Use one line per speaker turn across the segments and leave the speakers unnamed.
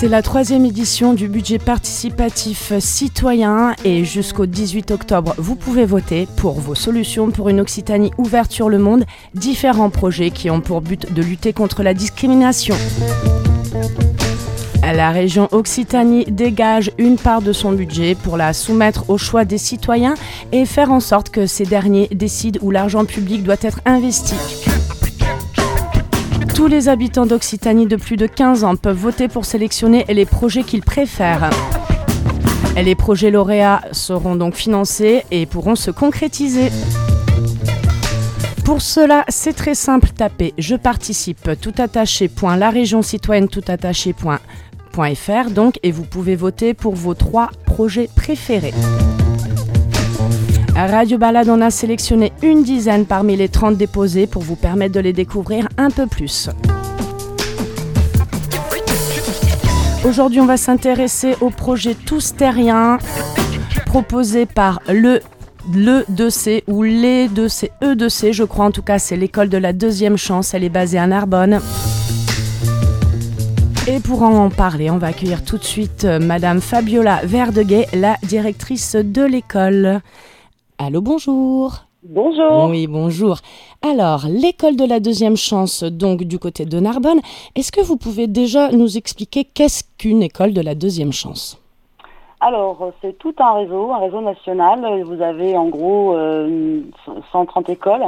C'est la 3e édition du budget participatif citoyen et jusqu'au 18 octobre, vous pouvez voter pour vos solutions pour une Occitanie ouverte sur le monde, différents projets qui ont pour but de lutter contre la discrimination. La région Occitanie dégage une part de son budget pour la soumettre au choix des citoyens et faire en sorte que ces derniers décident où l'argent public doit être investi. Tous les habitants d'Occitanie de plus de 15 ans peuvent voter pour sélectionner les projets qu'ils préfèrent. Les projets lauréats seront donc financés et pourront se concrétiser. Pour cela, c'est très simple, tapez « Je participe » toutattaché.laregioncitoyenne.fr donc, et vous pouvez voter pour vos 3 projets préférés. À Radio Balade, on a sélectionné une dizaine parmi les 30 déposés pour vous permettre de les découvrir un peu plus. Aujourd'hui, on va s'intéresser au projet Tous Terriens proposé par le 2C ou les 2C, E2C, je crois en tout cas, c'est l'école de la deuxième chance, elle est basée à Narbonne. Et pour en parler, on va accueillir tout de suite Madame Fabiola Verdeguet, la directrice de l'école. Allô, bonjour.
Bonjour.
Oui, bonjour. Alors, l'école de la deuxième chance, donc du côté de Narbonne, est-ce que vous pouvez déjà nous expliquer qu'est-ce qu'une école de la deuxième chance ?
Alors, c'est tout un réseau national. Vous avez en gros 130 écoles.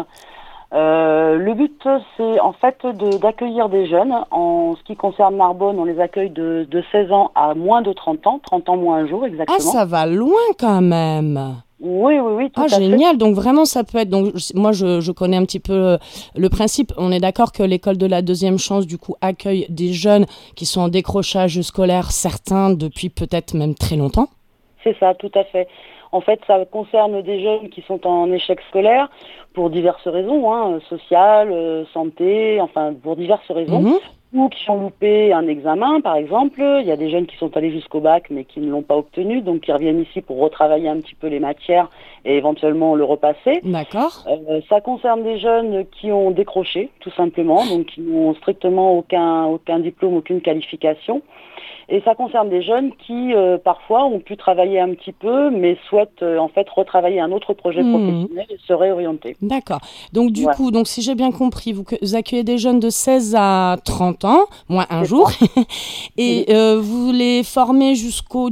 Le but, c'est en fait d'accueillir des jeunes. En ce qui concerne Narbonne, on les accueille de 16 ans à moins de 30 ans, 30 ans moins un jour exactement.
Ah, ça va loin quand même.
Oui, tout à fait.
Génial, donc vraiment ça peut être, donc moi je connais un petit peu le principe, on est d'accord que l'école de la deuxième chance du coup accueille des jeunes qui sont en décrochage scolaire, certains depuis peut-être même très longtemps.
C'est ça, tout à fait. En fait, ça concerne des jeunes qui sont en échec scolaire pour diverses raisons, sociales, santé, enfin pour diverses raisons, ou qui ont loupé un examen par exemple. Il y a des jeunes qui sont allés jusqu'au bac mais qui ne l'ont pas obtenu, donc qui reviennent ici pour retravailler un petit peu les matières et éventuellement le repasser.
D'accord.
Ça concerne des jeunes qui ont décroché tout simplement, donc qui n'ont strictement aucun diplôme, aucune qualification. Et ça concerne des jeunes qui, parfois, ont pu travailler un petit peu, mais souhaitent en fait retravailler un autre projet professionnel et se réorienter.
D'accord. Donc du coup, donc, si j'ai bien compris, vous accueillez des jeunes de 16 à 30 ans, moins un jour, et vous les formez jusqu'au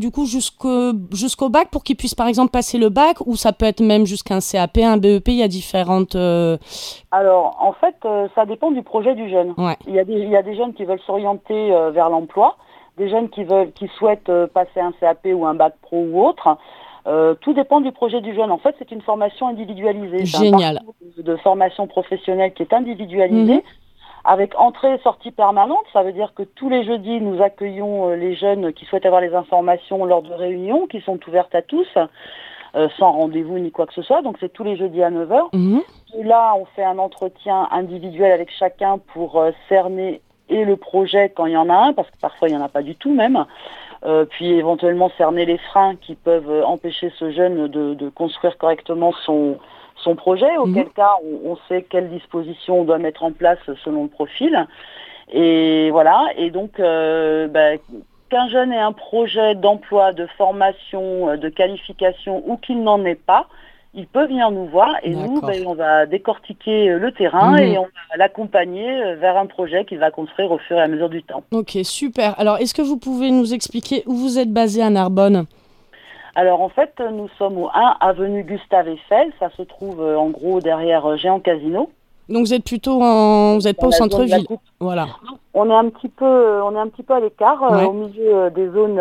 bac pour qu'ils puissent par exemple passer le bac, ou ça peut être même jusqu'à un CAP, un BEP, il y a différentes...
Alors, en fait, ça dépend du projet du jeune.
Ouais.
Il y a des jeunes qui veulent s'orienter vers l'emploi, des jeunes qui souhaitent passer un CAP ou un bac pro ou autre. Tout dépend du projet du jeune. En fait, c'est une formation individualisée.
Génial.
C'est un parcours de formation professionnelle qui est individualisé, avec entrée et sortie permanente. Ça veut dire que tous les jeudis, nous accueillons les jeunes qui souhaitent avoir les informations lors de réunions qui sont ouvertes à tous, sans rendez-vous ni quoi que ce soit. Donc, c'est tous les jeudis à 9h. Et là, on fait un entretien individuel avec chacun pour cerner et le projet quand il y en a un, parce que parfois il n'y en a pas du tout même, puis éventuellement cerner les freins qui peuvent empêcher ce jeune de construire correctement son projet, auquel cas on sait quelles dispositions on doit mettre en place selon le profil. Et voilà, et donc qu'un jeune ait un projet d'emploi, de formation, de qualification ou qu'il n'en ait pas, il peut venir nous voir et nous, on va décortiquer le terrain et on va l'accompagner vers un projet qu'il va construire au fur et à mesure du temps.
Ok, super. Alors, est-ce que vous pouvez nous expliquer où vous êtes basé à Narbonne ?
Alors, en fait, nous sommes au 1 avenue Gustave Eiffel. Ça se trouve en gros derrière Géant Casino. Donc,
vous êtes plutôt vous n'êtes pas au centre-ville. Voilà.
On est un petit peu à l'écart, au milieu des zones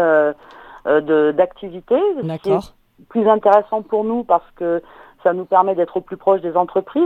d'activité.
D'accord.
Plus intéressant pour nous parce que ça nous permet d'être au plus proche des entreprises,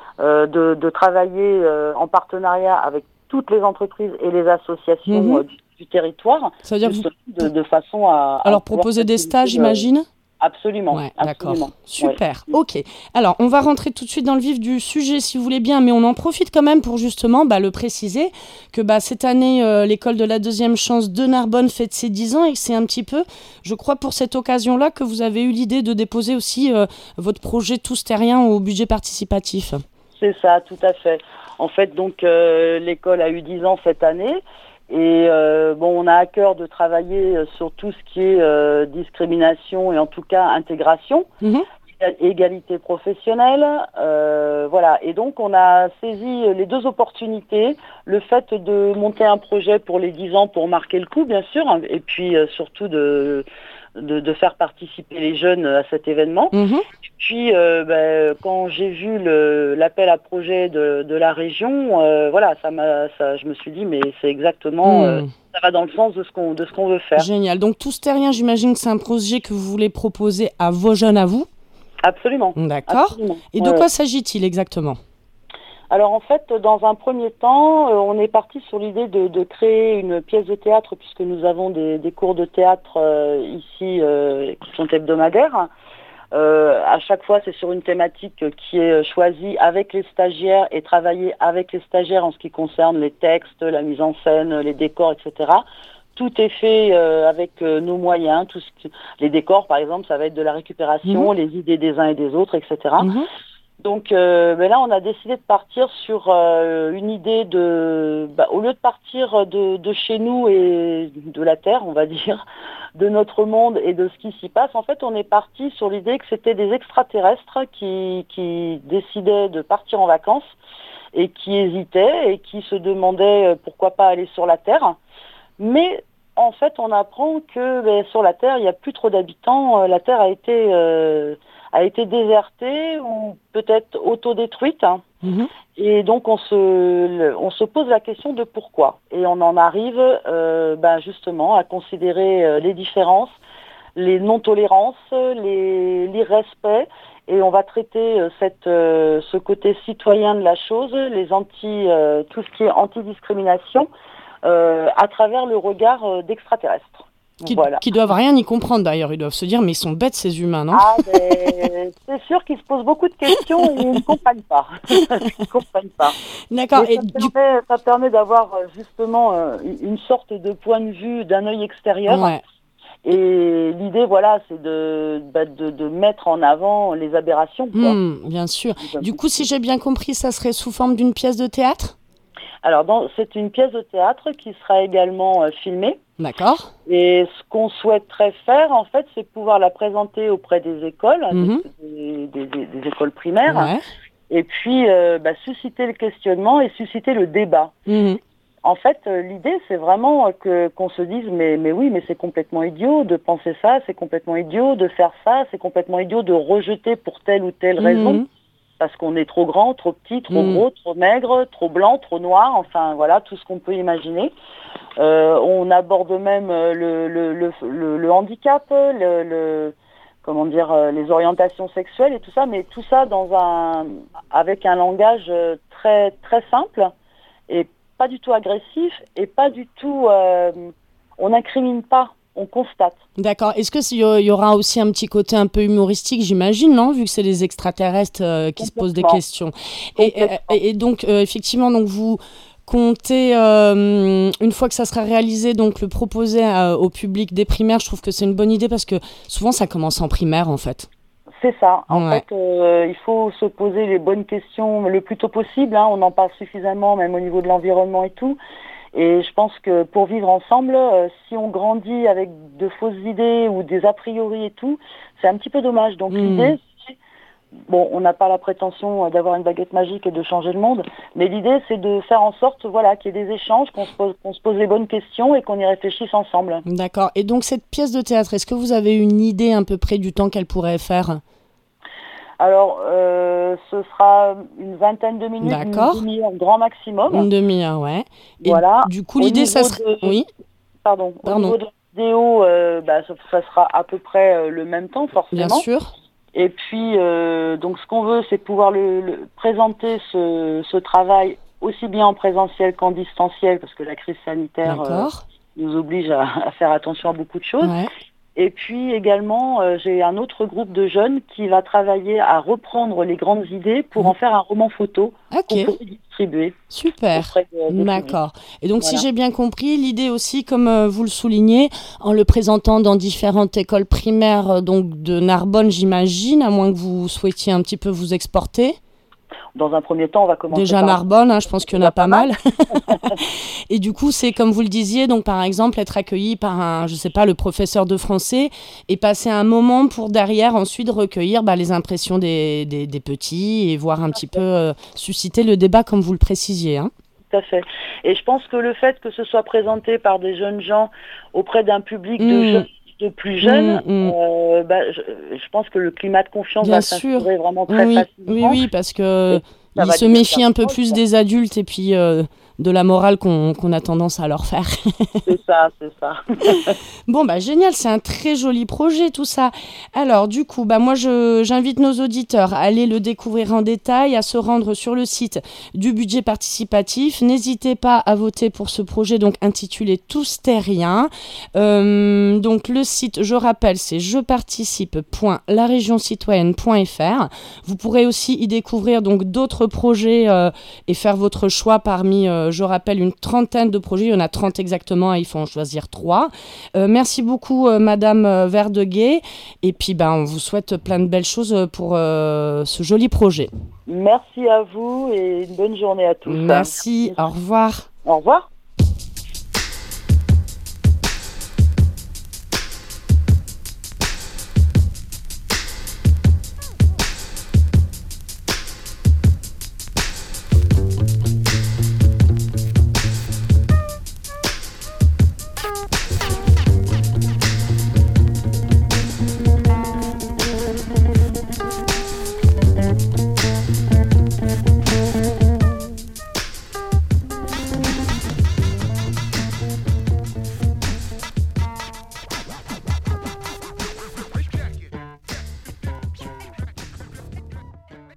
de travailler en partenariat avec toutes les entreprises et les associations du territoire.
Ça veut dire
de façon à...
Alors proposer des stages, j'imagine ?
Absolument.
Ouais,
absolument.
D'accord. Super. Ouais. Ok. Alors, on va rentrer tout de suite dans le vif du sujet, si vous voulez bien, mais on en profite quand même pour justement le préciser que cette année, l'école de la deuxième chance de Narbonne fête ses 10 ans et c'est un petit peu, je crois, pour cette occasion-là que vous avez eu l'idée de déposer aussi votre projet Tous Terriens au budget participatif.
C'est ça, tout à fait. En fait, donc, l'école a eu 10 ans cette année. Et on a à cœur de travailler sur tout ce qui est discrimination et en tout cas intégration, égalité professionnelle. Voilà. Et donc on a saisi les deux opportunités, le fait de monter un projet pour les 10 ans pour marquer le coup, bien sûr, et puis surtout de faire participer les jeunes à cet événement. Puis quand j'ai vu l'appel à projet de la région, je me suis dit mais c'est exactement ça va dans le sens de ce qu'on veut faire.
Génial. Donc Tous Terriens, j'imagine que c'est un projet que vous voulez proposer à vos jeunes, à vous.
Absolument.
D'accord.
Absolument.
Et de quoi s'agit-il exactement ?
Alors en fait, dans un premier temps, on est parti sur l'idée de créer une pièce de théâtre, puisque nous avons des cours de théâtre ici qui sont hebdomadaires. À chaque fois, c'est sur une thématique qui est choisie avec les stagiaires et travaillée avec les stagiaires en ce qui concerne les textes, la mise en scène, les décors, etc. Tout est fait avec nos moyens. Les décors, par exemple, ça va être de la récupération, les idées des uns et des autres, etc. Donc là, on a décidé de partir sur une idée au lieu de partir de chez nous et de la Terre, on va dire, de notre monde et de ce qui s'y passe, en fait, on est parti sur l'idée que c'était des extraterrestres qui décidaient de partir en vacances et qui hésitaient et qui se demandaient pourquoi pas aller sur la Terre. Mais en fait, on apprend que sur la Terre, il n'y a plus trop d'habitants. La Terre a été désertée ou peut-être autodétruite. Et donc, on se pose la question de pourquoi. Et on en arrive justement à considérer les différences, les non-tolérances, l'irrespect. Et on va traiter ce côté citoyen de la chose, tout ce qui est anti-discrimination, à travers le regard d'extraterrestres.
Qui doivent rien y comprendre d'ailleurs, ils doivent se dire mais ils sont bêtes ces humains, non ?
C'est sûr qu'ils se posent beaucoup de questions et ils ne comprennent pas. Ils comprennent pas.
D'accord. Et
ça permet d'avoir justement une sorte de point de vue d'un œil extérieur.
Ouais.
Et l'idée, c'est de mettre en avant les aberrations.
Bien sûr. Du coup, si j'ai bien compris, ça serait sous forme d'une pièce de théâtre ?
Alors, c'est une pièce de théâtre qui sera également filmée.
D'accord.
Et ce qu'on souhaiterait faire, en fait, c'est pouvoir la présenter auprès des écoles, des écoles primaires, et puis susciter le questionnement et susciter le débat. En fait, l'idée, c'est vraiment qu'on se dise mais oui, mais c'est complètement idiot de penser ça, c'est complètement idiot de faire ça, c'est complètement idiot de rejeter pour telle ou telle raison. Parce qu'on est trop grand, trop petit, trop gros, trop maigre, trop blanc, trop noir, enfin voilà, tout ce qu'on peut imaginer. On aborde même le handicap, les orientations sexuelles et tout ça, mais tout ça avec un langage très très simple et pas du tout agressif et pas du tout, on n'incrimine pas. On constate.
D'accord. Est-ce qu'il y aura aussi un petit côté un peu humoristique, j'imagine, non ? Vu que c'est les extraterrestres qui se posent des questions. Et donc, effectivement, donc vous comptez, une fois que ça sera réalisé, donc le proposer au public des primaires. Je trouve que c'est une bonne idée parce que souvent, ça commence en primaire, en fait.
C'est ça. En fait, il faut se poser les bonnes questions le plus tôt possible. On en parle suffisamment, même au niveau de l'environnement et tout. Et je pense que pour vivre ensemble, si on grandit avec de fausses idées ou des a priori et tout, c'est un petit peu dommage. Donc l'idée, on n'a pas la prétention d'avoir une baguette magique et de changer le monde, mais l'idée, c'est de faire en sorte qu'il y ait des échanges, qu'on se pose les bonnes questions et qu'on y réfléchisse ensemble.
D'accord. Et donc cette pièce de théâtre, est-ce que vous avez une idée à peu près du temps qu'elle pourrait faire ?
Alors, ce sera une vingtaine de minutes,
D'accord.
Une demi-heure grand maximum.
Une demi-heure, ouais. Et
voilà.
Du coup, l'idée, ça serait... Oui.
Pardon. Au niveau de la vidéo, ça sera à peu près le même temps, forcément.
Bien sûr.
Et puis, donc, ce qu'on veut, c'est pouvoir présenter ce travail aussi bien en présentiel qu'en distanciel, parce que la crise sanitaire nous oblige à faire attention à beaucoup de choses.
Ouais.
Et puis également, j'ai un autre groupe de jeunes qui va travailler à reprendre les grandes idées pour en faire un roman photo qu'on peut distribuer.
Super, d'accord. Et donc, si j'ai bien compris, l'idée aussi, comme vous le soulignez, en le présentant dans différentes écoles primaires donc de Narbonne, j'imagine, à moins que vous souhaitiez un petit peu vous exporter.
dans un premier temps, on va commencer
déjà
par...
Narbonne, je pense qu'il y en a pas mal. Et du coup, c'est comme vous le disiez, donc par exemple, être accueilli par je sais pas, le professeur de français et passer un moment pour derrière ensuite recueillir les impressions des petits et voir un petit peu susciter le débat comme vous le précisiez.
Tout à fait. Et je pense que le fait que ce soit présenté par des jeunes gens auprès d'un public de plus jeunes, je pense que le climat de confiance va s'instaurer vraiment très facilement.
Oui, parce que ils se méfient un peu plus des adultes et puis de la morale qu'on a tendance à leur faire.
C'est ça.
Bon, génial, c'est un très joli projet tout ça. Alors du coup, moi j'invite nos auditeurs à aller le découvrir en détail, à se rendre sur le site du budget participatif. N'hésitez pas à voter pour ce projet donc intitulé Tous terriens. Donc le site, je rappelle, c'est jeparticipe.laregioncitoyenne.fr. Vous pourrez aussi y découvrir donc d'autres projets et faire votre choix parmi, je rappelle, une trentaine de projets. Il y en a 30 exactement, il faut en choisir 3. Merci beaucoup Madame Verdeguet. Et puis on vous souhaite plein de belles choses pour ce joli projet.
Merci à vous et une bonne journée à tous.
Merci, au revoir.
Au revoir.